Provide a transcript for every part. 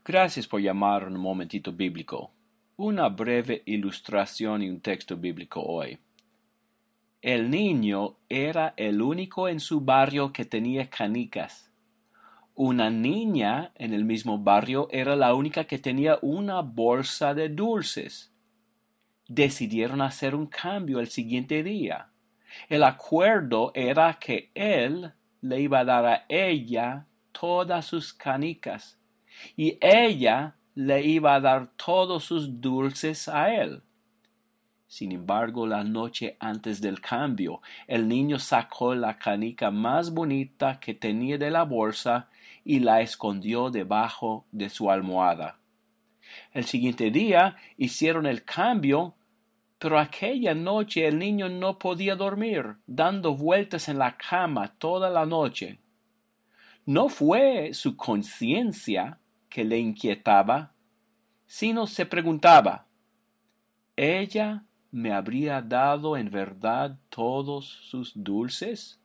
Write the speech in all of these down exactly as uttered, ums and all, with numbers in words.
Gracias por llamar un momentito bíblico. Una breve ilustración y un texto bíblico hoy. El niño era el único en su barrio que tenía canicas. Una niña en el mismo barrio era la única que tenía una bolsa de dulces. Decidieron hacer un cambio el siguiente día. El acuerdo era que él le iba a dar a ella todas sus canicas y ella le iba a dar todos sus dulces a él. Sin embargo, la noche antes del cambio, el niño sacó la canica más bonita que tenía de la bolsa y la escondió debajo de su almohada. El siguiente día hicieron el cambio, pero aquella noche el niño no podía dormir, dando vueltas en la cama toda la noche. No fue su conciencia que le inquietaba, sino se preguntaba, ¿ella me habría dado en verdad todos sus dulces?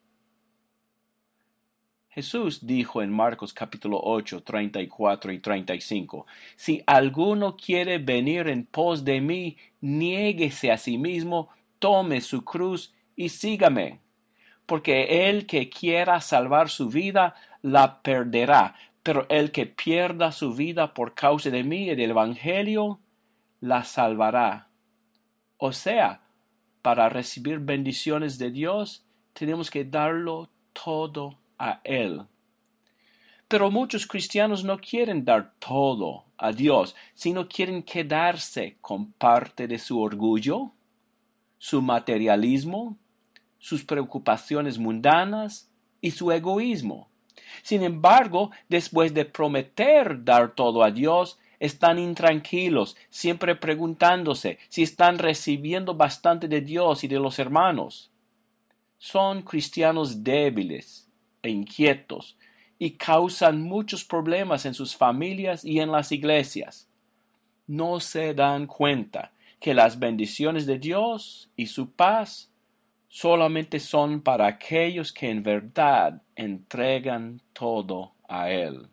Jesús dijo en Marcos capítulo ocho, treinta y cuatro y treinta y cinco, si alguno quiere venir en pos de mí, niéguese a sí mismo, tome su cruz y sígame. Porque el que quiera salvar su vida, la perderá, pero el que pierda su vida por causa de mí y del Evangelio, la salvará. O sea, para recibir bendiciones de Dios, tenemos que darlo todo a Él. Pero muchos cristianos no quieren dar todo a Dios, sino quieren quedarse con parte de su orgullo, su materialismo, sus preocupaciones mundanas y su egoísmo. Sin embargo, después de prometer dar todo a Dios, están intranquilos, siempre preguntándose si están recibiendo bastante de Dios y de los hermanos. Son cristianos débiles e inquietos y causan muchos problemas en sus familias y en las iglesias. No se dan cuenta que las bendiciones de Dios y su paz solamente son para aquellos que en verdad entregan todo a Él.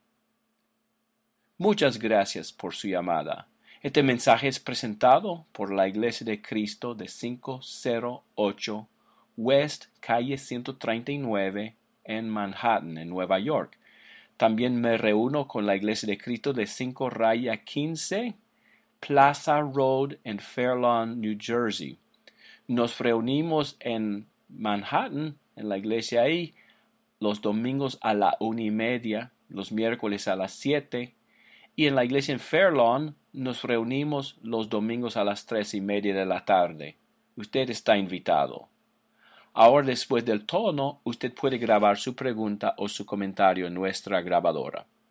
Muchas gracias por su llamada. Este mensaje es presentado por la Iglesia de Cristo de quinientos ocho West Calle ciento treinta y nueve en Manhattan, en Nueva York. También me reúno con la Iglesia de Cristo de cinco raya quince Plaza Road en Fair Lawn, New Jersey. Nos reunimos en Manhattan, en la iglesia ahí, los domingos a la una y media, los miércoles a las siete, y en la iglesia en Fair Lawn nos reunimos los domingos a las tres y media de la tarde. Usted está invitado. Ahora, después del tono, usted puede grabar su pregunta o su comentario en nuestra grabadora.